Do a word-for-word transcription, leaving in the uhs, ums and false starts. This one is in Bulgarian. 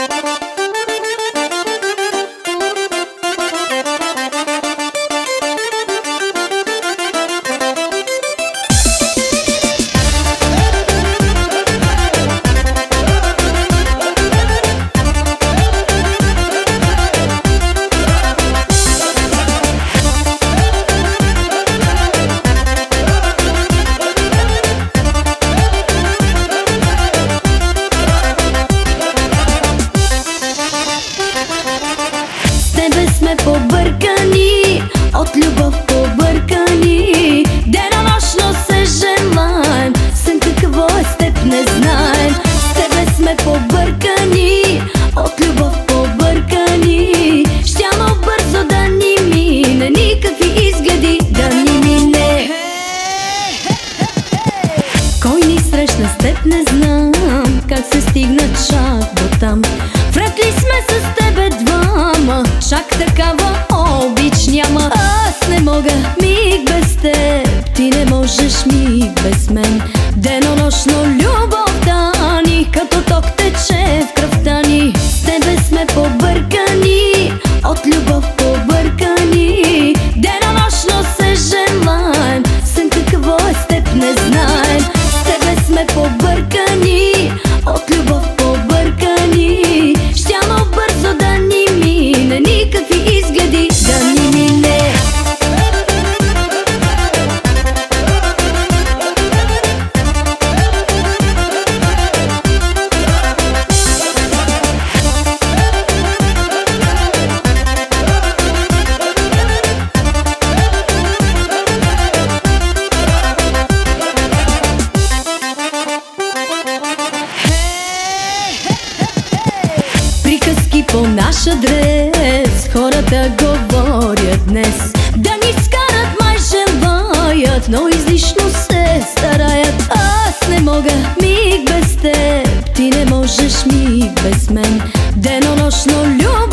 Побъркани, от любов побъркани, денонощно се желаем, сън какво е с теб не знаем. С тебе сме побъркани, от любов побъркани, щяно бързо да ни мине, никакви изгледи да ни мине. Кой ни срещна с теб не знам, как се стигна чак до там. Вряд ли сме с тебе двама, чак такава обич няма. Аз не мога миг без теб, ти не можеш миг без мен. Денонощно любовта ни като ток тече в кръвта ни. С тебе сме побъркани, от любов побъркани, денонощно се желаем, сън какво е с теб не знаем. С тебе сме побъркани, от любов побъркани, щяно бързо да ни мине, никакви изгледи да ни мине. Приказки по наш адрес хората говорят днес, да ни скарат май желаят, но излишно се стараят. Аз не мога миг без теб, ти не можеш миг без мен. Денонощно любов